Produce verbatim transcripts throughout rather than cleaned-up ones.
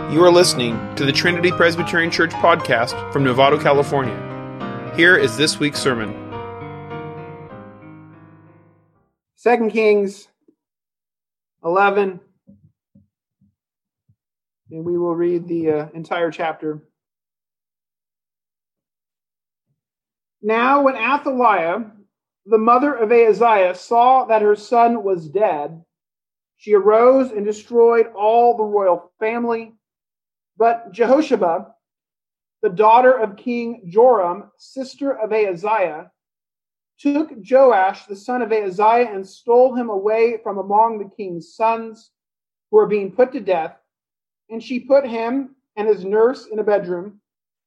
You are listening to the Trinity Presbyterian Church podcast from Novato, California. Here is this week's sermon. Second Kings eleven, and we will read the uh, entire chapter. Now when Athaliah, the mother of Ahaziah, saw that her son was dead, she arose and destroyed all the royal family. But Jehosheba, the daughter of King Joram, sister of Ahaziah, took Joash, the son of Ahaziah, and stole him away from among the king's sons who were being put to death. And she put him and his nurse in a bedroom.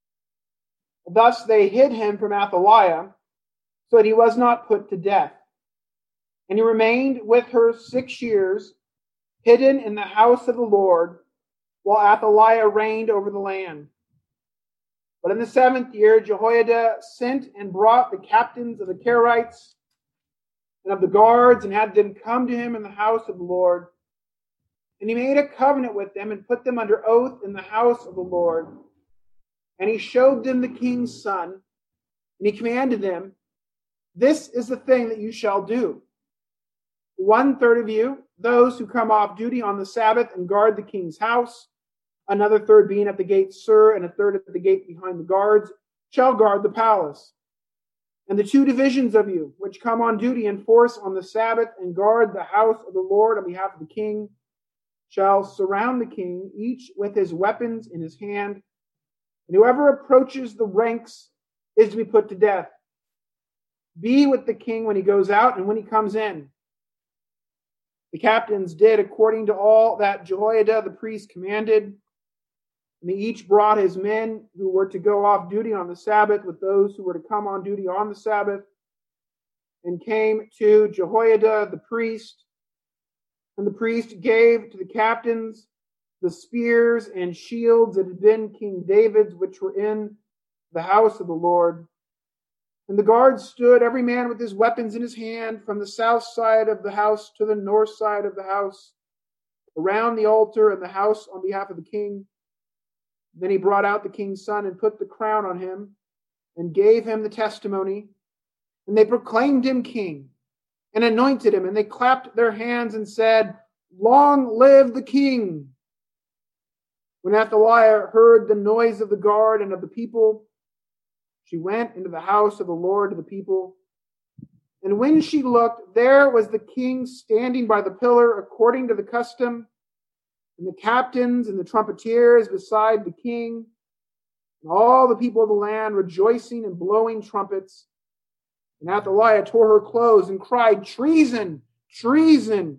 Thus they hid him from Athaliah, so that he was not put to death. And he remained with her six years, hidden in the house of the Lord, while Athaliah reigned over the land. But in the seventh year, Jehoiada sent and brought the captains of the Kerites and of the guards, and had them come to him in the house of the Lord. And he made a covenant with them, and put them under oath in the house of the Lord. And he showed them the king's son, and he commanded them, "This is the thing that you shall do. One third of you, those who come off duty on the Sabbath and guard the king's house, another third being at the gate Sur, and a third at the gate behind the guards, shall guard the palace. And the two divisions of you, which come on duty in force on the Sabbath and guard the house of the Lord on behalf of the king, shall surround the king, each with his weapons in his hand. And whoever approaches the ranks is to be put to death. Be with the king when he goes out and when he comes in." The captains did according to all that Jehoiada the priest commanded. And they each brought his men who were to go off duty on the Sabbath with those who were to come on duty on the Sabbath, and came to Jehoiada the priest. And the priest gave to the captains the spears and shields that had been King David's, which were in the house of the Lord. And the guards stood, every man with his weapons in his hand, from the south side of the house to the north side of the house, around the altar and the house on behalf of the king. Then he brought out the king's son and put the crown on him and gave him the testimony. And they proclaimed him king and anointed him. And they clapped their hands and said, "Long live the king." When Athaliah heard the noise of the guard and of the people, she went into the house of the Lord of the people. And when she looked, there was the king standing by the pillar according to the custom, and the captains and the trumpeters beside the king, and all the people of the land rejoicing and blowing trumpets. And Athaliah tore her clothes and cried, "Treason! Treason!"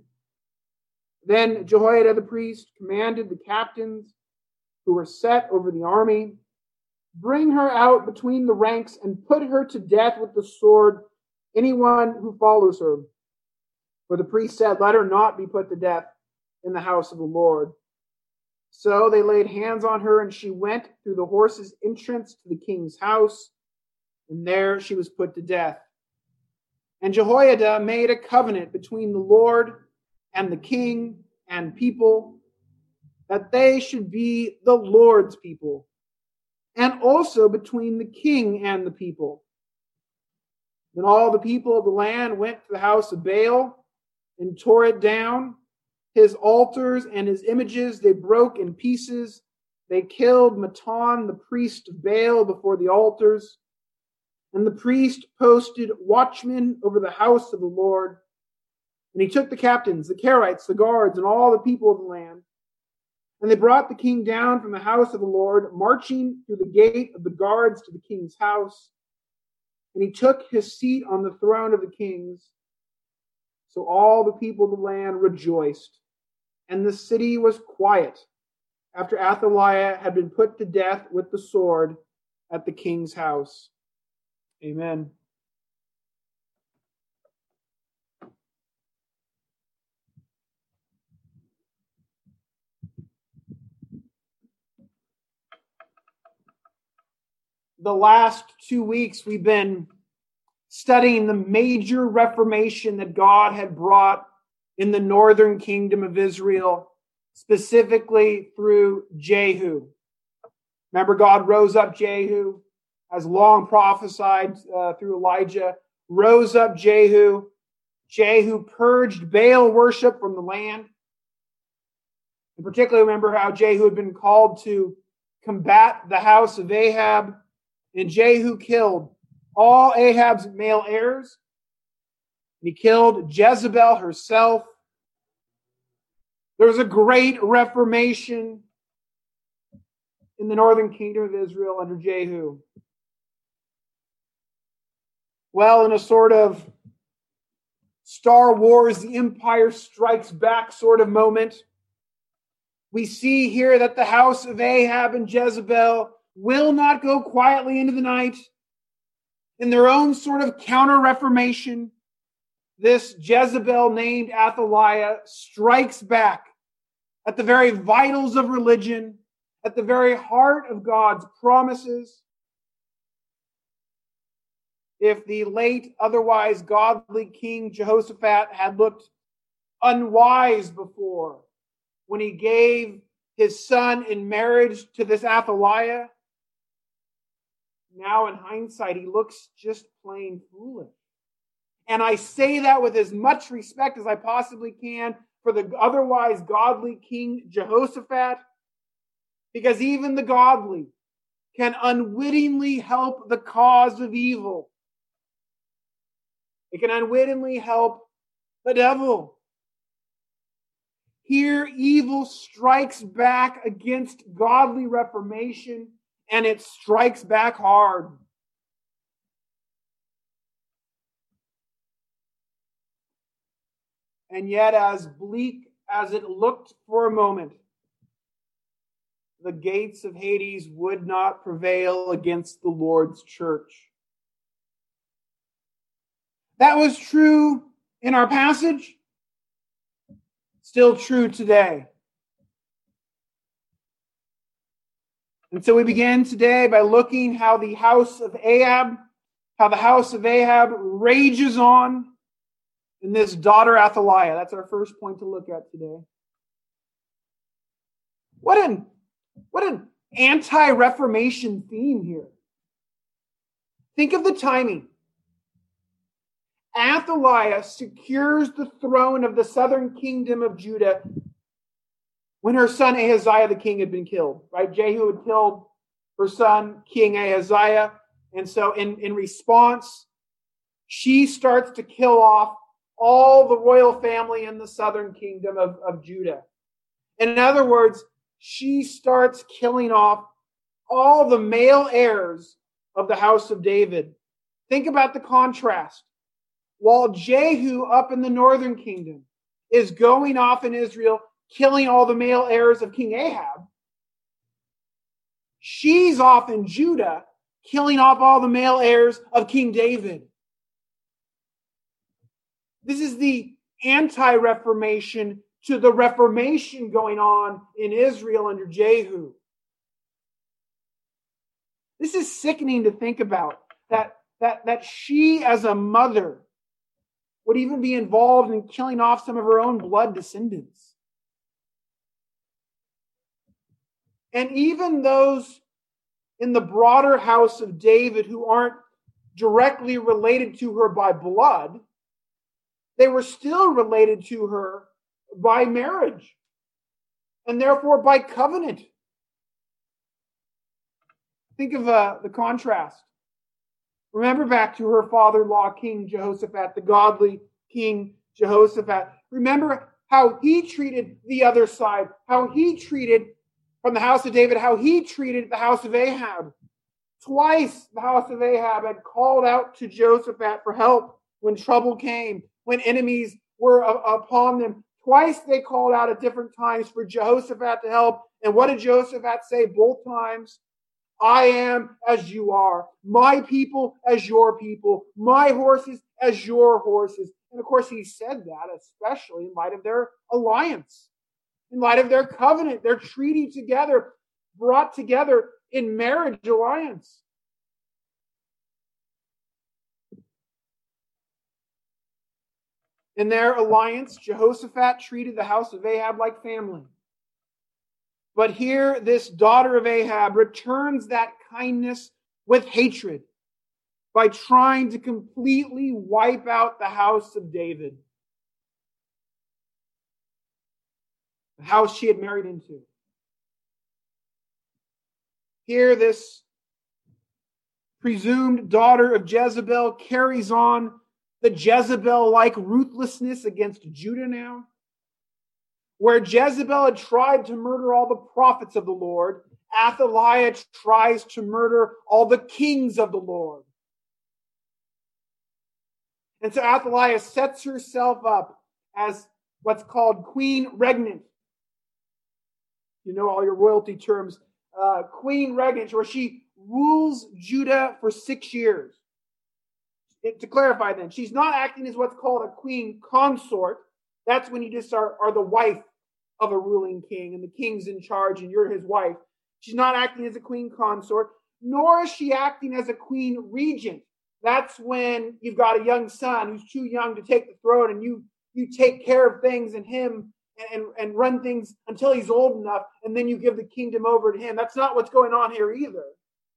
Then Jehoiada the priest commanded the captains who were set over the army, "Bring her out between the ranks and put her to death with the sword, anyone who follows her." For the priest said, "Let her not be put to death in the house of the Lord." So they laid hands on her, and she went through the horses' entrance to the king's house, and there she was put to death. And Jehoiada made a covenant between the Lord and the king and people, that they should be the Lord's people, and also between the king and the people. Then all the people of the land went to the house of Baal and tore it down. His altars and his images they broke in pieces. They killed Matan, the priest of Baal, before the altars. And the priest posted watchmen over the house of the Lord. And he took the captains, the Kerites, the guards, and all the people of the land. And they brought the king down from the house of the Lord, marching through the gate of the guards to the king's house. And he took his seat on the throne of the kings. So all the people of the land rejoiced, and the city was quiet after Athaliah had been put to death with the sword at the king's house. Amen. The last two weeks we've been studying the major reformation that God had brought in the northern kingdom of Israel specifically through Jehu. Remember, God rose up Jehu, as long prophesied uh, through Elijah, rose up Jehu. Jehu purged Baal worship from the land. And particularly remember how Jehu had been called to combat the house of Ahab. And Jehu killed all Ahab's male heirs. And he killed Jezebel herself. There was a great reformation in the northern kingdom of Israel under Jehu. Well, in a sort of Star Wars, the Empire Strikes Back sort of moment, we see here that the house of Ahab and Jezebel will not go quietly into the night. In their own sort of counter-reformation, this Jezebel named Athaliah strikes back at the very vitals of religion, at the very heart of God's promises. If the late, otherwise godly King Jehoshaphat had looked unwise before when he gave his son in marriage to this Athaliah, now in hindsight, he looks just plain foolish. And I say that with as much respect as I possibly can for the otherwise godly King Jehoshaphat, because even the godly can unwittingly help the cause of evil. It can unwittingly help the devil. Here, evil strikes back against godly reformation, and it strikes back hard. And yet, as bleak as it looked for a moment, the gates of Hades would not prevail against the Lord's church. That was true in our passage, still true today. And so we begin today by looking how the house of Ahab, how the house of Ahab rages on in this daughter Athaliah. That's our first point to look at today. What an, what an anti-Reformation theme here. Think of the timing. Athaliah secures the throne of the southern kingdom of Judah when her son Ahaziah the king had been killed. Right? Jehu had killed her son, King Ahaziah. And so in, in response, she starts to kill off all the royal family in the southern kingdom of, of Judah. And in other words, she starts killing off all the male heirs of the house of David. Think about the contrast. While Jehu up in the northern kingdom is going off in Israel, killing all the male heirs of King Ahab, she's off in Judah, killing off all the male heirs of King David. This is the anti-Reformation to the Reformation going on in Israel under Jehu. This is sickening to think about, that, that, that she as a mother would even be involved in killing off some of her own blood descendants. And even those in the broader house of David who aren't directly related to her by blood, they were still related to her by marriage, and therefore by covenant. Think of uh, the contrast. Remember back to her father-in-law, King Jehoshaphat, the godly King Jehoshaphat. Remember how he treated the other side, how he treated, from the house of David, how he treated the house of Ahab. Twice the house of Ahab had called out to Jehoshaphat for help when trouble came, when enemies were upon them. Twice they called out at different times for Jehoshaphat to help. And what did Jehoshaphat say both times? I am as you are. My people as your people. My horses as your horses. And of course he said that especially in light of their alliance, in light of their covenant, their treaty together, brought together in marriage alliance. In their alliance, Jehoshaphat treated the house of Ahab like family. But here, this daughter of Ahab returns that kindness with hatred by trying to completely wipe out the house of David, the house she had married into. Here, this presumed daughter of Jezebel carries on the Jezebel-like ruthlessness against Judah now. Where Jezebel had tried to murder all the prophets of the Lord, Athaliah tries to murder all the kings of the Lord. And so Athaliah sets herself up as what's called queen regnant. You know all your royalty terms. Uh, queen regnant, where she rules Judah for six years. It, to clarify then, she's not acting as what's called a queen consort. That's when you just are, are the wife of a ruling king, and the king's in charge and you're his wife. She's not acting as a queen consort, nor is she acting as a queen regent. That's when you've got a young son who's too young to take the throne, and you you take care of things and him and, and run things until he's old enough, and then you give the kingdom over to him. That's not what's going on here either.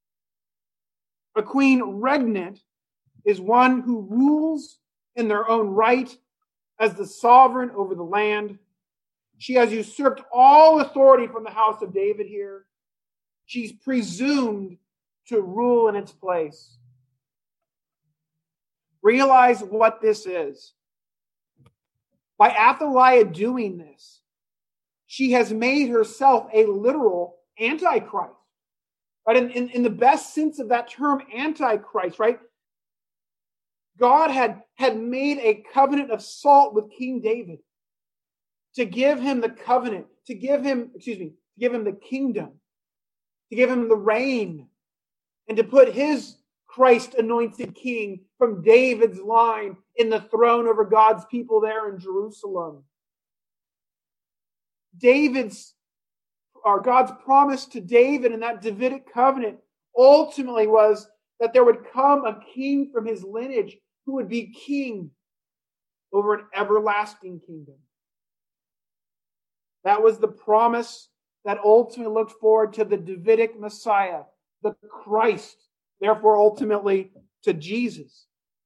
A queen regnant is one who rules in their own right as the sovereign over the land. She has usurped all authority from the house of David here. She's presumed to rule in its place. Realize what this is. By Athaliah doing this, she has made herself a literal antichrist. Right? In, in, in the best sense of that term, antichrist, right? God had, had made a covenant of salt with King David to give him the covenant, to give him, excuse me, to give him the kingdom, to give him the reign, and to put his Christ-anointed king from David's line in the throne over God's people there in Jerusalem. David's, or God's promise to David in that Davidic covenant ultimately was that there would come a king from his lineage who would be king over an everlasting kingdom. That was the promise that ultimately looked forward to the Davidic Messiah, the Christ, therefore ultimately to Jesus.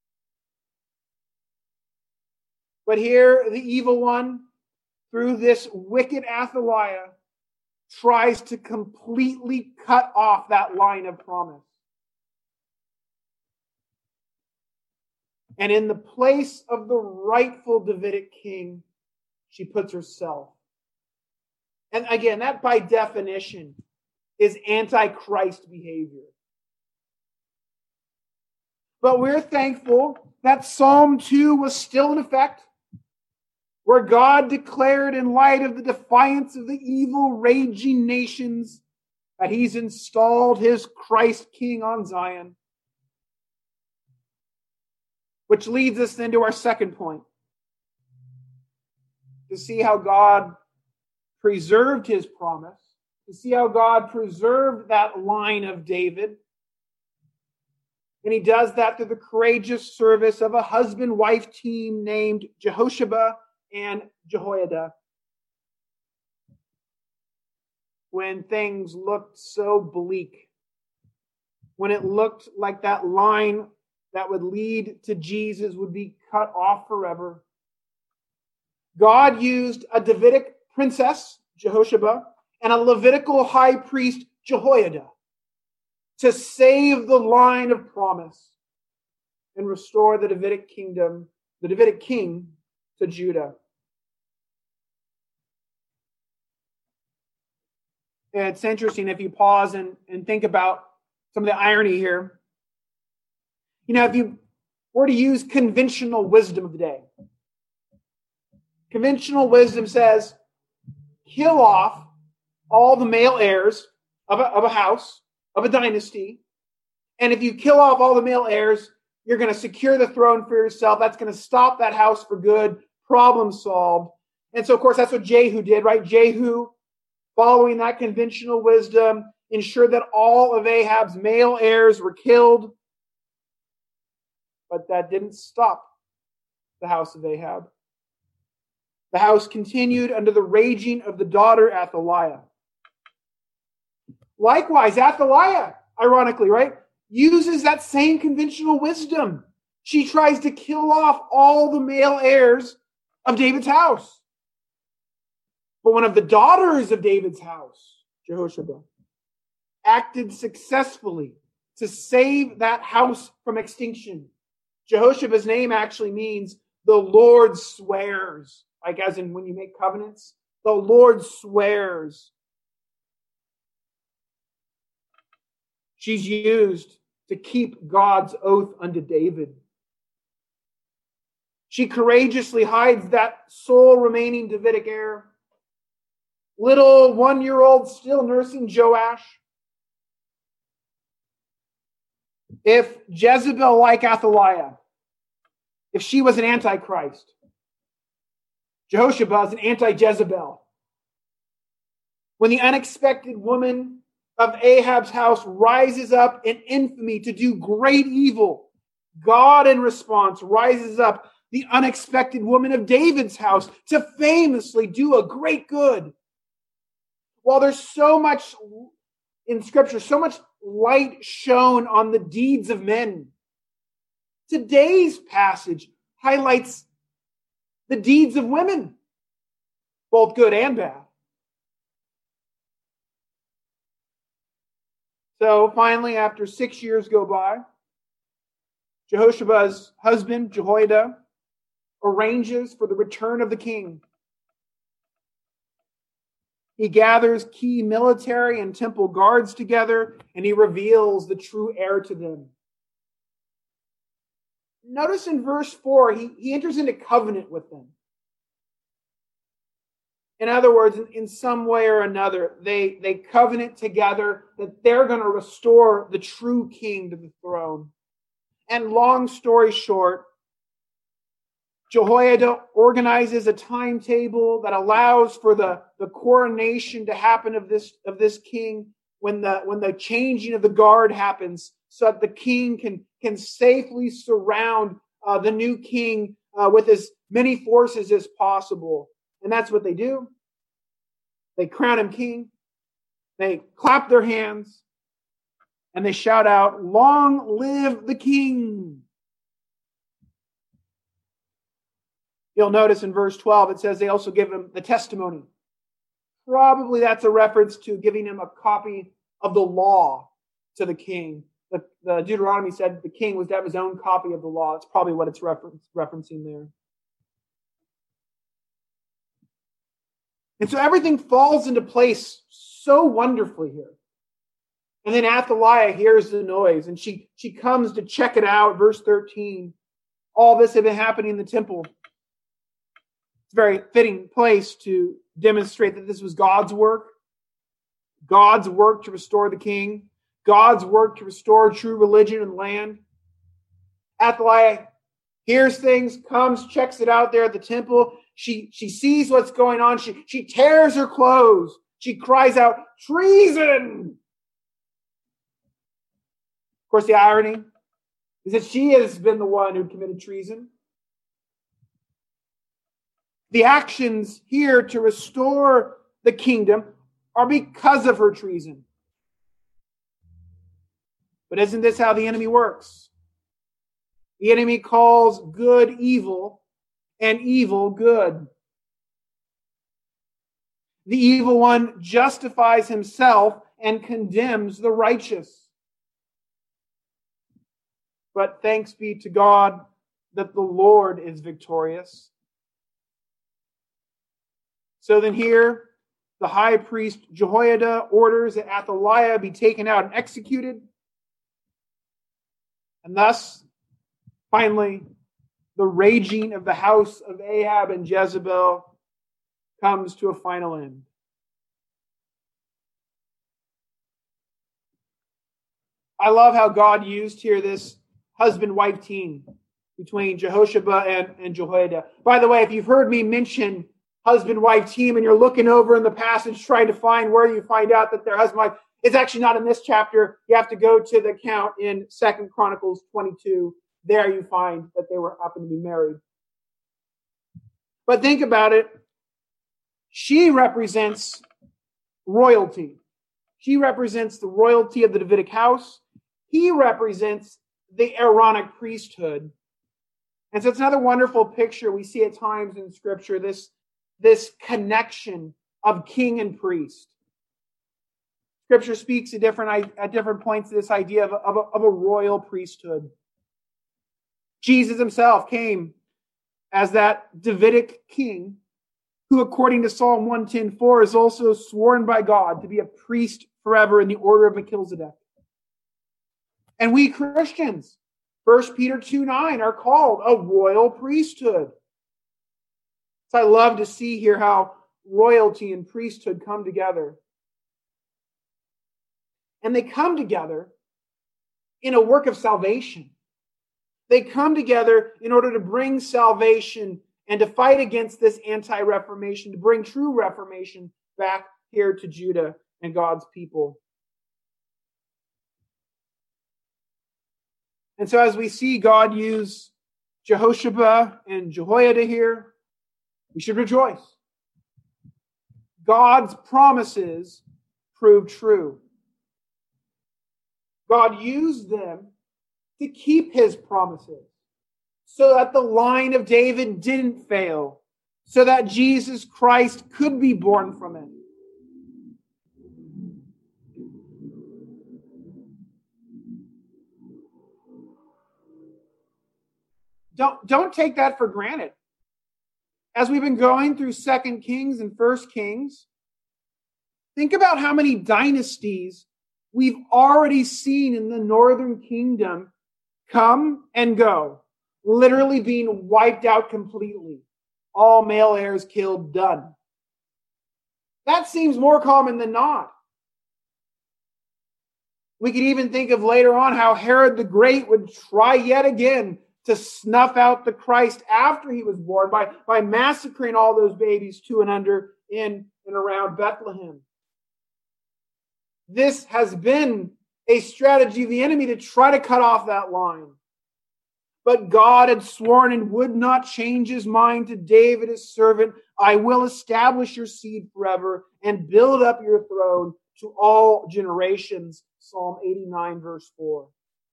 But here, the evil one, through this wicked Athaliah, tries to completely cut off that line of promise. And in the place of the rightful Davidic king, she puts herself. And again, that by definition is antichrist behavior. But we're thankful that Psalm two was still in effect, where God declared in light of the defiance of the evil, raging nations that he's installed his Christ King on Zion. Which leads us then to our second point, to see how God preserved his promise, to see how God preserved that line of David. And he does that through the courageous service of a husband-wife team named Jehosheba and Jehoiada. When things looked so bleak, when it looked like that line that would lead to Jesus would be cut off forever, God used a Davidic princess, Jehosheba, and a Levitical high priest, Jehoiada, to save the line of promise and restore the Davidic kingdom, the Davidic king, to Judah. And it's interesting if you pause and, and think about some of the irony here. You know, if you were to use conventional wisdom of the day, conventional wisdom says, kill off all the male heirs of a, of a house, of a dynasty. And if you kill off all the male heirs, you're going to secure the throne for yourself. That's going to stop that house for good. Problem solved. And so, of course, that's what Jehu did, right? Jehu, following that conventional wisdom, ensured that all of Ahab's male heirs were killed. But that didn't stop the house of Ahab. The house continued under the raging of the daughter Athaliah. Likewise, Athaliah, ironically, right, uses that same conventional wisdom. She tries to kill off all the male heirs of David's house. But one of the daughters of David's house, Jehoshaphat, acted successfully to save that house from extinction. Jehoshaphat's name actually means the Lord swears, like as in when you make covenants, the Lord swears. She's used to keep God's oath unto David. She courageously hides that sole remaining Davidic heir. Little one-year-old still nursing Joash. If Jezebel, like Athaliah, if she was an antichrist, Jehoshaphat is an anti-Jezebel. When the unexpected woman of Ahab's house rises up in infamy to do great evil, God in response rises up the unexpected woman of David's house to famously do a great good. While there's so much in Scripture, so much light shone on the deeds of men, today's passage highlights the deeds of women, both good and bad. So finally, after six years go by, Jehoshaphat's husband, Jehoiada, arranges for the return of the king. He gathers key military and temple guards together, and he reveals the true heir to them. Notice in verse four, he, he enters into covenant with them. In other words, in, in some way or another, they, they covenant together that they're going to restore the true king to the throne. And long story short, Jehoiada organizes a timetable that allows for the, the coronation to happen of this, of this king when the, when the changing of the guard happens, so that the king can, can safely surround uh, the new king uh, with as many forces as possible. And that's what they do. They crown him king. They clap their hands. And they shout out, "Long live the king!" You'll notice in verse twelve, it says they also give him the testimony. Probably that's a reference to giving him a copy of the law to the king. The, the Deuteronomy said the king was to have his own copy of the law. It's probably what it's reference, referencing there. And so everything falls into place so wonderfully here. And then Athaliah hears the noise, and she, she comes to check it out. Verse thirteen. All this had been happening in the temple. It's a very fitting place to demonstrate that this was God's work. God's work to restore the king. God's work to restore true religion and land. Athaliah hears things, comes, checks it out there at the temple. She, she sees what's going on. She, she tears her clothes. She cries out, "Treason!" Of course, the irony is that she has been the one who committed treason. The actions here to restore the kingdom are because of her treason. But isn't this how the enemy works? The enemy calls good evil and evil good. The evil one justifies himself and condemns the righteous. But thanks be to God that the Lord is victorious. So then here, the high priest Jehoiada orders that Athaliah be taken out and executed. And thus, finally, the raging of the house of Ahab and Jezebel comes to a final end. I love how God used here this husband-wife team between Jehoshaphat and, and Jehoiada. By the way, if you've heard me mention husband-wife team and you're looking over in the passage trying to find where you find out that they're husband-wife, it's actually not in this chapter. You have to go to the account in Second Chronicles twenty-two. There you find that they were happen to be married. But think about it. She represents royalty. She represents the royalty of the Davidic house. He represents the Aaronic priesthood. And so it's another wonderful picture we see at times in Scripture, this, this connection of king and priest. Scripture speaks at different, at different points to this idea of, of, a, of a royal priesthood. Jesus himself came as that Davidic king who, according to Psalm one ten four, is also sworn by God to be a priest forever in the order of Melchizedek. And we Christians, First Peter two nine, are called a royal priesthood. So I love to see here how royalty and priesthood come together. And they come together in a work of salvation. They come together in order to bring salvation and to fight against this anti-Reformation, to bring true Reformation back here to Judah and God's people. And so as we see God use Jehoshaphat and Jehoiada here, we should rejoice. God's promises proved true. God used them to keep his promises so that the line of David didn't fail, so that Jesus Christ could be born from it. Don't, don't take that for granted. As we've been going through Second Kings and First Kings, think about how many dynasties we've already seen in the northern kingdom come and go, literally being wiped out completely. All male heirs killed, done. That seems more common than not. We could even think of later on how Herod the Great would try yet again to snuff out the Christ after he was born by, by massacring all those babies to and under in and around Bethlehem. This has been a strategy of the enemy to try to cut off that line. But God had sworn and would not change his mind to David, his servant. I will establish your seed forever and build up your throne to all generations. Psalm eighty-nine, verse four.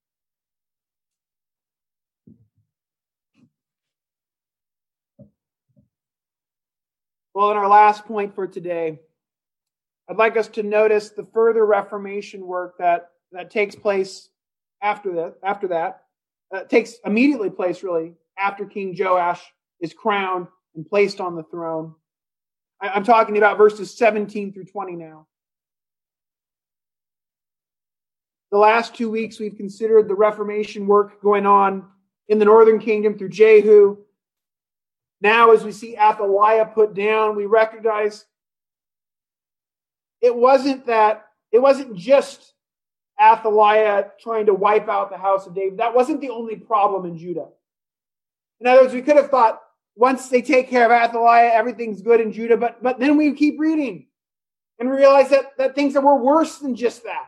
Well, in our last point for today, I'd like us to notice the further Reformation work that, that takes place after that. After that, uh, takes immediately place, really, after King Joash is crowned and placed on the throne. I, I'm talking about verses seventeen through twenty now. The last two weeks, we've considered the Reformation work going on in the northern kingdom through Jehu. Now, as we see Athaliah put down, we recognize it wasn't that, it wasn't just Athaliah trying to wipe out the house of David. That wasn't the only problem in Judah. In other words, we could have thought once they take care of Athaliah, everything's good in Judah, but, but then we keep reading and realize that, that things that were worse than just that.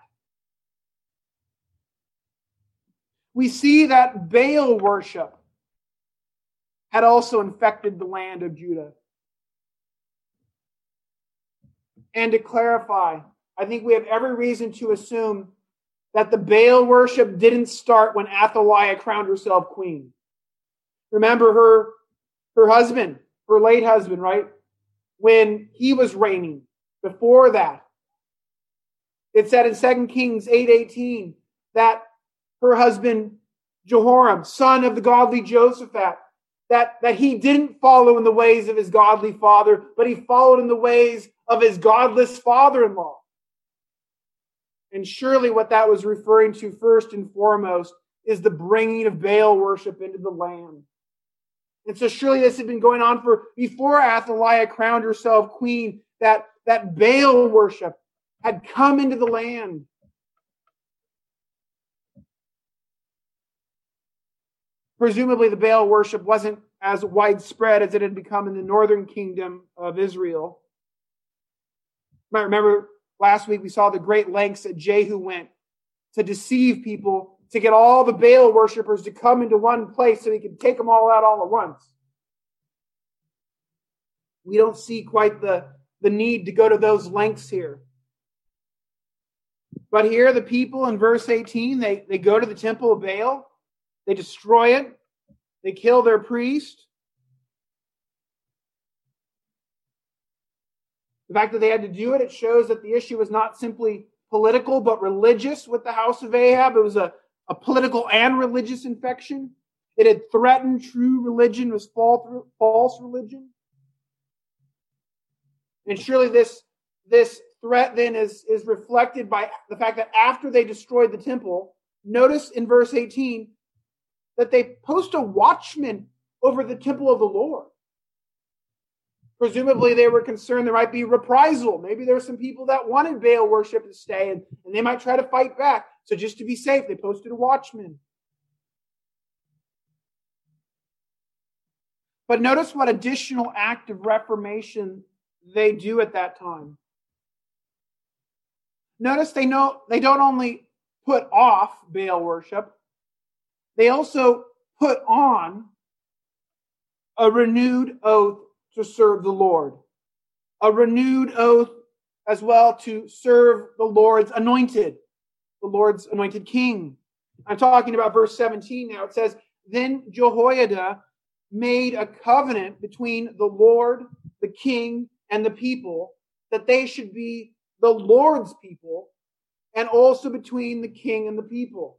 We see that Baal worship had also infected the land of Judah. And to clarify, I think we have every reason to assume that the Baal worship didn't start when Athaliah crowned herself queen. Remember her, her husband, her late husband, right? When he was reigning. Before that, it said in Second Kings eight eighteen that her husband Jehoram, son of the godly Jehoshaphat, that, that he didn't follow in the ways of his godly father, but he followed in the ways of his godless father-in-law. And surely what that was referring to first and foremost is the bringing of Baal worship into the land. And so surely this had been going on for before Athaliah crowned herself queen, that, that Baal worship had come into the land. Presumably the Baal worship wasn't as widespread as it had become in the northern kingdom of Israel. You might remember last week we saw the great lengths that Jehu went to deceive people, to get all the Baal worshipers to come into one place so he could take them all out all at once. We don't see quite the, the need to go to those lengths here. But here the people in verse eighteen, they, they go to the temple of Baal. They destroy it. They kill their priest. The fact that they had to do it, it shows that the issue was not simply political, but religious with the house of Ahab. It was a, a political and religious infection. It had threatened true religion, it was false religion. And surely this, this threat then is, is reflected by the fact that after they destroyed the temple, notice in verse eighteen that they post a watchman over the temple of the Lord. Presumably they were concerned there might be reprisal. Maybe there were some people that wanted Baal worship to stay and, and they might try to fight back. So just to be safe, they posted a watchman. But notice what additional act of reformation they do at that time. Notice they know they don't only put off Baal worship, they also put on a renewed oath to serve the Lord. A renewed oath as well to serve the Lord's anointed, the Lord's anointed king. I'm talking about verse seventeen now. It says, "Then Jehoiada made a covenant between the Lord, the king, and the people, that they should be the Lord's people, and also between the king and the people."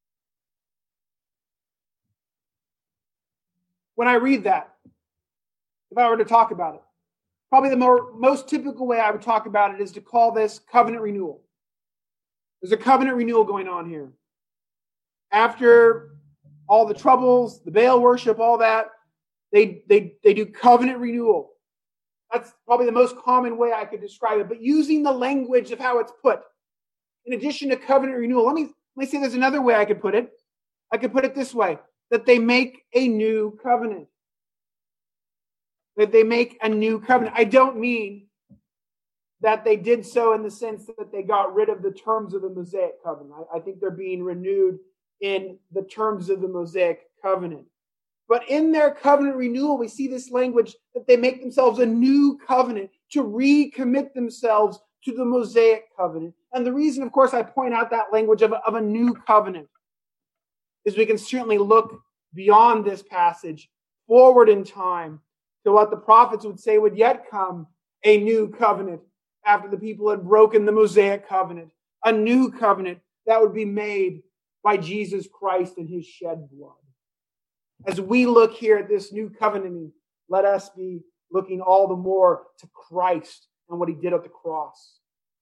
When I read that, if I were to talk about it, probably the more, most typical way I would talk about it is to call this covenant renewal. There's a covenant renewal going on here. After all the troubles, the Baal worship, all that, they, they, they do covenant renewal. That's probably the most common way I could describe it. But using the language of how it's put, in addition to covenant renewal, let me, let me say there's another way I could put it. I could put it this way, that they make a new covenant. That they make a new covenant. I don't mean that they did so in the sense that they got rid of the terms of the Mosaic covenant. I, I think they're being renewed in the terms of the Mosaic covenant. But in their covenant renewal, we see this language that they make themselves a new covenant to recommit themselves to the Mosaic covenant. And the reason, of course, I point out that language of a, of a new covenant is we can certainly look beyond this passage, forward in time, to what the prophets would say would yet come, a new covenant after the people had broken the Mosaic covenant, a new covenant that would be made by Jesus Christ and his shed blood. As we look here at this new covenant, let us be looking all the more to Christ and what he did at the cross.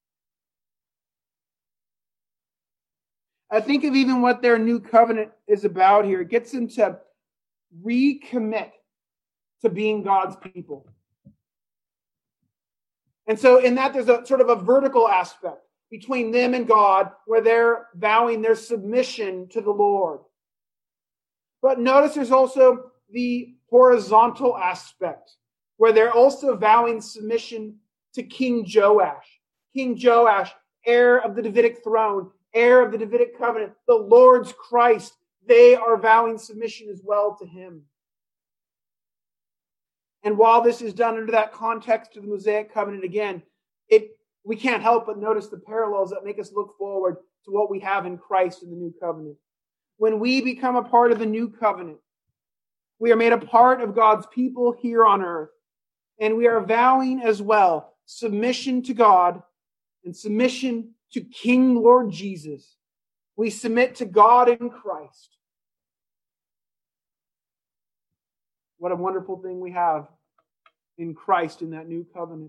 I think of even what their new covenant is about here. It gets them to recommit to being God's people. And so in that, there's a sort of a vertical aspect between them and God where they're vowing their submission to the Lord. But notice there's also the horizontal aspect where they're also vowing submission to King Joash. King Joash, heir of the Davidic throne, heir of the Davidic covenant, the Lord's Christ. They are vowing submission as well to him. And while this is done under that context of the Mosaic covenant, again, it we can't help but notice the parallels that make us look forward to what we have in Christ in the new covenant. When we become a part of the new covenant, we are made a part of God's people here on earth. And we are vowing as well submission to God and submission to King Lord Jesus. We submit to God in Christ. What a wonderful thing we have in Christ in that new covenant.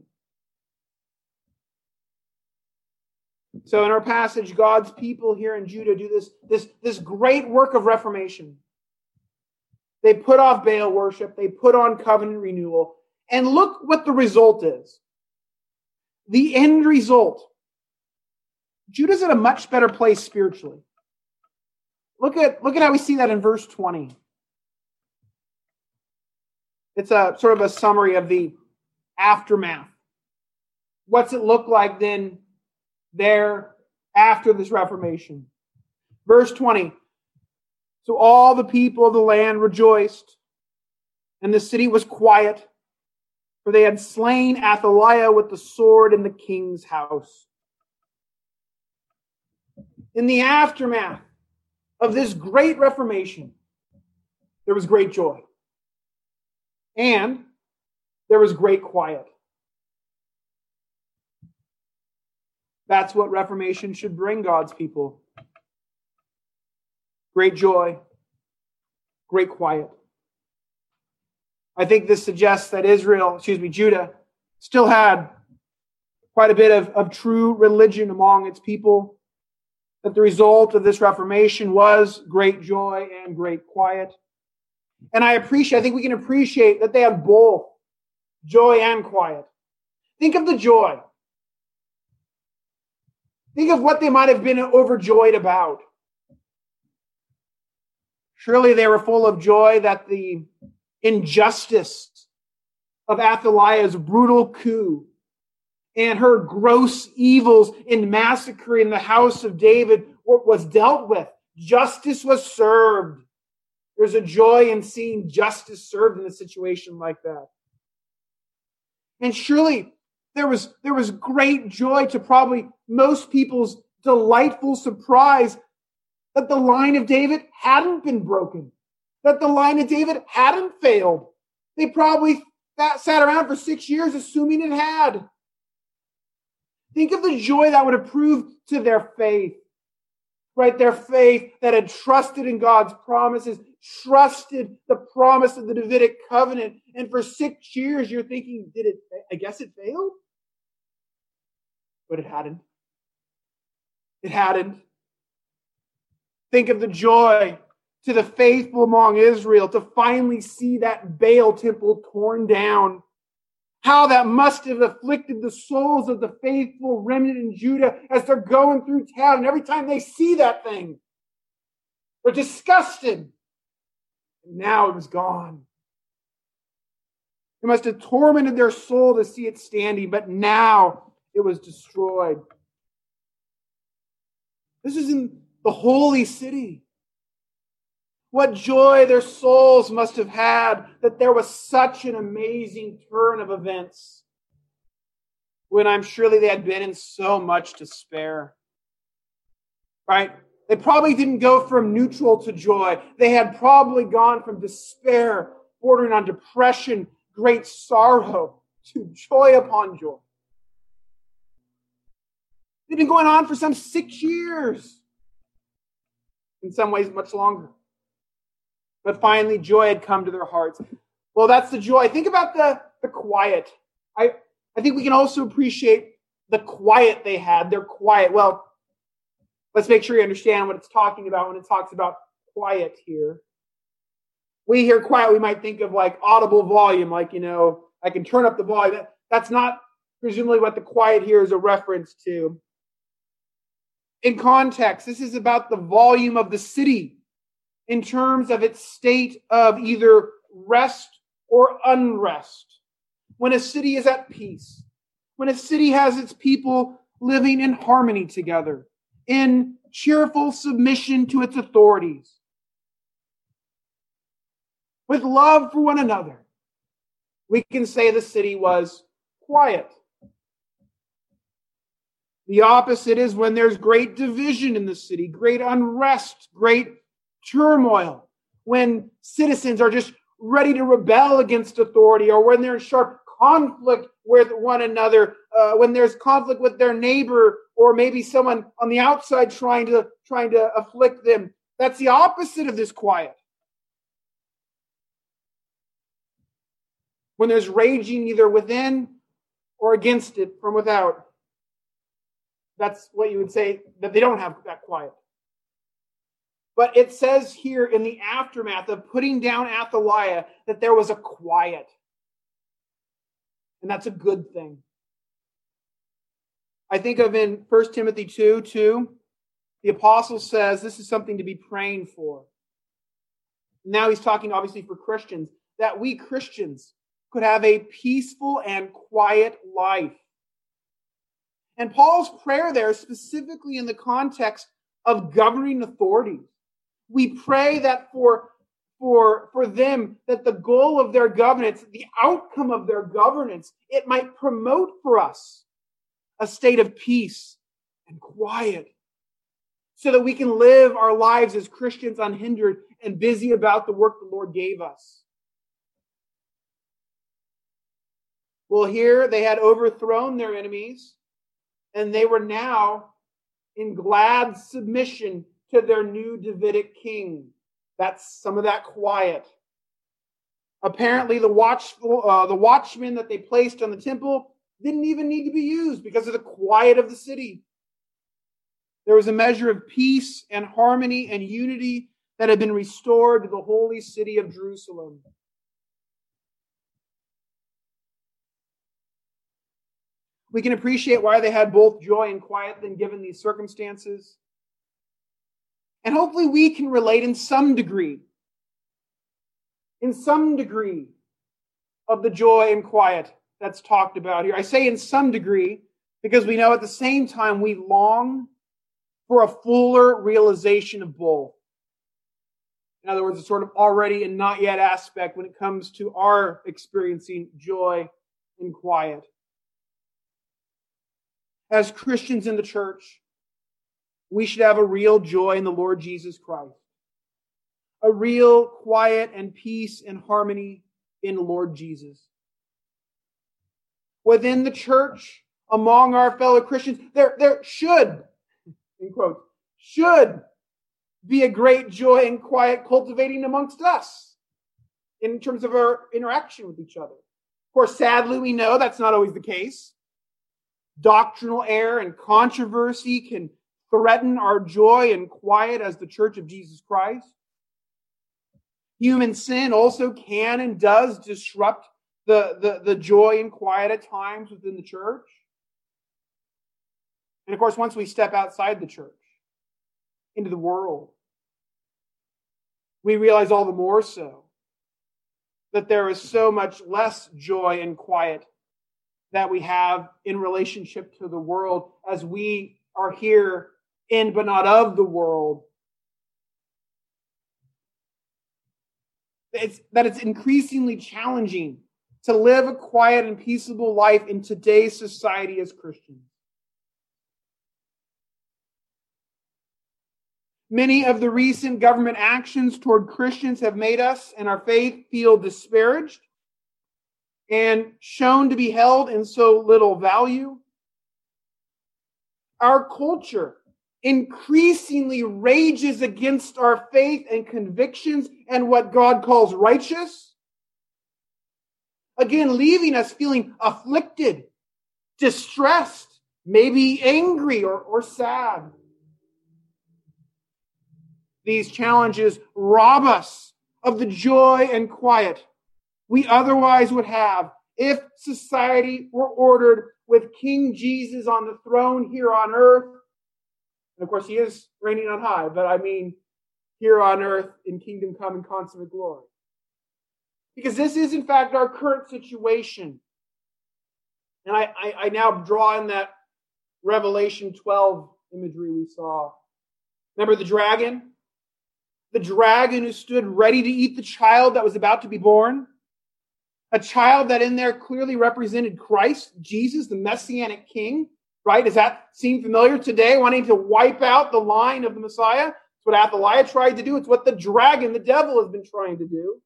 So in our passage, God's people here in Judah do this, this, this great work of reformation. They put off Baal worship. They put on covenant renewal. And look what the result is. The end result. Judah's in a much better place spiritually. Look at, look at how we see that in verse twenty. It's a sort of a summary of the aftermath. What's it look like then there after this reformation? Verse twenty. So all the people of the land rejoiced, and the city was quiet, for they had slain Athaliah with the sword in the king's house. in the aftermath of this great reformation, there was great joy. And there was great quiet. That's what reformation should bring God's people. Great joy, great quiet. I think this suggests that Israel, excuse me, Judah, still had quite a bit of, of true religion among its people. That the result of this reformation was great joy and great quiet. And I appreciate, I think we can appreciate that they had both joy and quiet. Think of the joy. Think of what they might have been overjoyed about. Surely they were full of joy that the injustice of Athaliah's brutal coup and her gross evils in massacring the house of David was dealt with. Justice was served. There's a joy in seeing justice served in a situation like that. And surely there was, there was great joy to probably most people's delightful surprise that the line of David hadn't been broken, that the line of David hadn't failed. They probably sat around for six years assuming it had. Think of the joy that would have proved to their faith, right? Their faith that had trusted in God's promises, trusted the promise of the Davidic covenant. And for six years, you're thinking, did it, I guess it failed? But it hadn't. It hadn't. Think of the joy to the faithful among Israel to finally see that Baal temple torn down. How that must have afflicted the souls of the faithful remnant in Judah as they're going through town. And every time they see that thing, they're disgusted. And now it was gone. It must have tormented their soul to see it standing, but now it was destroyed. This is in the holy city. What joy their souls must have had that there was such an amazing turn of events when I'm surely they had been in so much despair. Right? They probably didn't go from neutral to joy. They had probably gone from despair, bordering on depression, great sorrow, to joy upon joy. They've been going on for some six years. In some ways, much longer. But finally, joy had come to their hearts. Well, that's the joy. Think about the, the quiet. I, I think we can also appreciate the quiet they had. They're quiet. Well, let's make sure you understand what it's talking about when it talks about quiet here. We hear quiet, we might think of like audible volume, like, you know, I can turn up the volume. That, that's not presumably what the quiet here is a reference to. In context, this is about the volume of the city in terms of its state of either rest or unrest. When a city is at peace, when a city has its people living in harmony together, in cheerful submission to its authorities, with love for one another, we can say the city was quiet. The opposite is when there's great division in the city, great unrest, great turmoil, when citizens are just ready to rebel against authority, or when they're in sharp conflict with one another, uh, when there's conflict with their neighbor, or maybe someone on the outside trying to trying to afflict them. That's the opposite of this quiet. When there's raging either within or against it from without. That's what you would say, that they don't have that quiet. But it says here in the aftermath of putting down Athaliah that there was a quiet. And that's a good thing. I think of in First Timothy two, two, the apostle says this is something to be praying for. Now he's talking obviously for Christians, that we Christians could have a peaceful and quiet life. And Paul's prayer there is specifically in the context of governing authorities. We pray that for, for, for them, that the goal of their governance, the outcome of their governance, it might promote for us a state of peace and quiet. so that we can live our lives as Christians unhindered and busy about the work the Lord gave us. Well, here they had overthrown their enemies, and they were now in glad submission to their new Davidic king. That's some of that quiet. Apparently, the watchful, uh, the watchmen that they placed on the temple didn't even need to be used because of the quiet of the city. There was a measure of peace and harmony and unity that had been restored to the holy city of Jerusalem. We can appreciate why they had both joy and quiet then given these circumstances. And hopefully we can relate in some degree, in some degree of the joy and quiet that's talked about here. I say in some degree because we know at the same time we long for a fuller realization of both. In other words, a sort of already and not yet aspect when it comes to our experiencing joy and quiet. As Christians in the church, we should have a real joy in the Lord Jesus Christ. A real quiet and peace and harmony in the Lord Jesus. Within the church, among our fellow Christians, there, there should, in quotes, should be a great joy and quiet cultivating amongst us in terms of our interaction with each other. Of course, sadly, we know that's not always the case. Doctrinal error and controversy can threaten our joy and quiet as the Church of Jesus Christ. Human sin also can and does disrupt the, the, the joy and quiet at times within the church. And of course, once we step outside the church, into the world, we realize all the more so that there is so much less joy and quiet that we have in relationship to the world as we are here in but not of the world. It's, that it's increasingly challenging to live a quiet and peaceable life in today's society as Christians. Many of the recent government actions toward Christians have made us and our faith feel disparaged and shown to be held in so little value. Our culture increasingly rages against our faith and convictions and what God calls righteous. Again, leaving us feeling afflicted, distressed, maybe angry or, or sad. These challenges rob us of the joy and quiet we otherwise would have if society were ordered with King Jesus on the throne here on earth. And of course, he is reigning on high, but I mean here on earth in kingdom come and consummate glory. Because this is, in fact, our current situation. And I, I, I now draw in that Revelation twelve imagery we saw. Remember the dragon? The dragon who stood ready to eat the child that was about to be born? A child that in there clearly represented Christ, Jesus, the Messianic King, right? Does that seem familiar today, wanting to wipe out the line of the Messiah? It's what Athaliah tried to do. It's what the dragon, the devil, has been trying to do.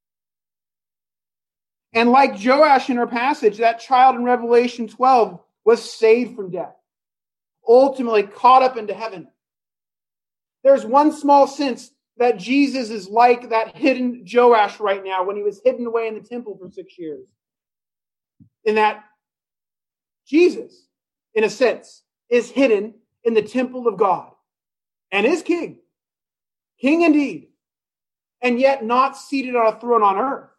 And like Joash in our passage, that child in Revelation twelve was saved from death, ultimately caught up into heaven. There's one small sense that Jesus is like that hidden Joash right now when he was hidden away in the temple for six years. In that Jesus, in a sense, is hidden in the temple of God and is king. King indeed. And yet not seated on a throne on earth.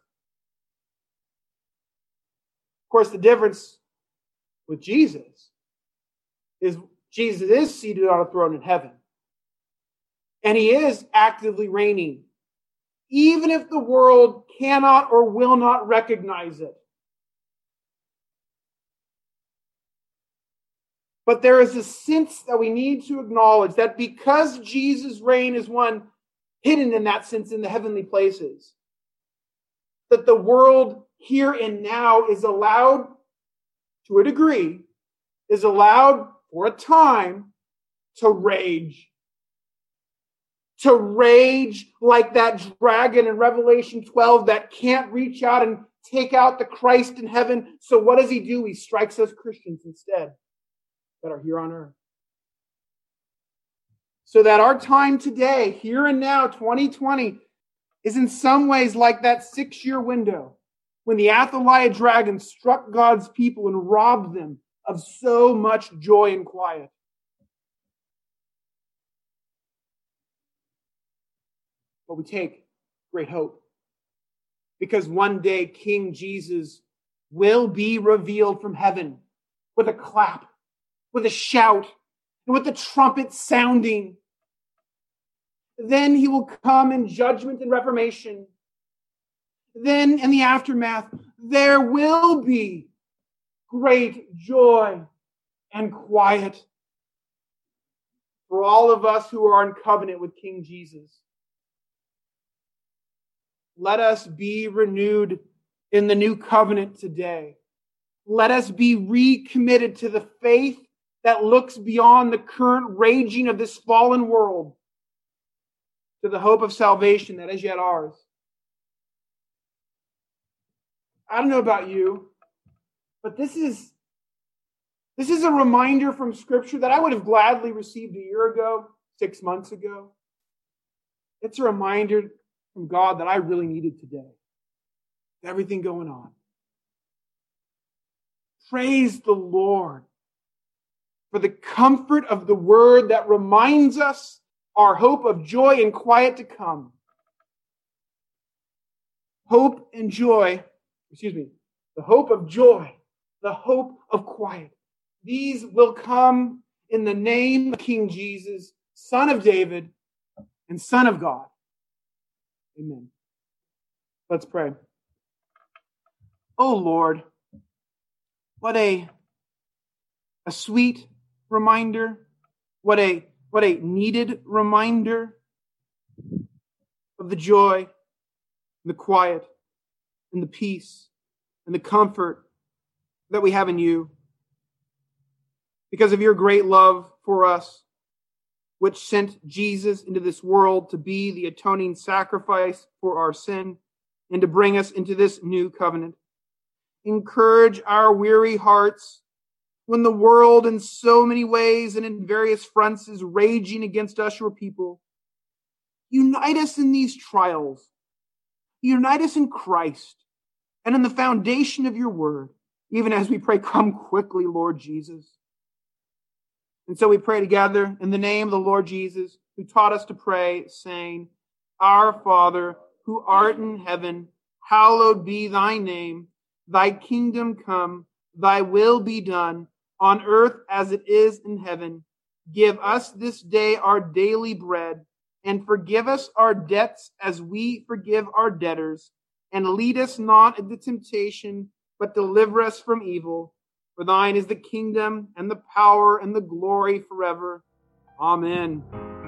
Of course, the difference with Jesus is Jesus is seated on a throne in heaven. And he is actively reigning, even if the world cannot or will not recognize it. But there is a sense that we need to acknowledge that because Jesus' reign is one hidden in that sense in the heavenly places, that the world here and now is allowed, to a degree, is allowed for a time to rage to rage like that dragon in Revelation twelve that can't reach out and take out the Christ in heaven. So what does he do? He strikes us Christians instead that are here on earth. So that our time today, here and now, twenty twenty, is in some ways like that six-year window when the Athaliah dragon struck God's people and robbed them of so much joy and quiet. But we take great hope, because one day King Jesus will be revealed from heaven with a clap, with a shout, and with the trumpet sounding. Then he will come in judgment and reformation. Then in the aftermath, there will be great joy and quiet for all of us who are in covenant with King Jesus. Let us be renewed in the new covenant today. Let us be recommitted to the faith that looks beyond the current raging of this fallen world to the hope of salvation that is yet ours. I don't know about you, but this is, this is a reminder from Scripture that I would have gladly received a year ago, six months ago. It's a reminder from God that I really needed today. Everything going on. Praise the Lord for the comfort of the word that reminds us our hope of joy and quiet to come. Hope and joy, excuse me, the hope of joy, the hope of quiet. These will come in the name of King Jesus, Son of David and Son of God. Amen. Let's pray. Oh Lord, what a, a sweet reminder, what a, what a needed reminder of the joy, and the quiet, and the peace, and the comfort that we have in you. Because of your great love for us, which sent Jesus into this world to be the atoning sacrifice for our sin and to bring us into this new covenant. Encourage our weary hearts when the world in so many ways and in various fronts is raging against us, your people. Unite us in these trials. Unite us in Christ and in the foundation of your word, even as we pray, come quickly, Lord Jesus. And so we pray together in the name of the Lord Jesus, who taught us to pray, saying, Our Father, who art in heaven, hallowed be thy name. Thy kingdom come, thy will be done, on earth as it is in heaven. Give us this day our daily bread, and forgive us our debts as we forgive our debtors. And lead us not into temptation, but deliver us from evil. For thine is the kingdom and the power and the glory forever. Amen.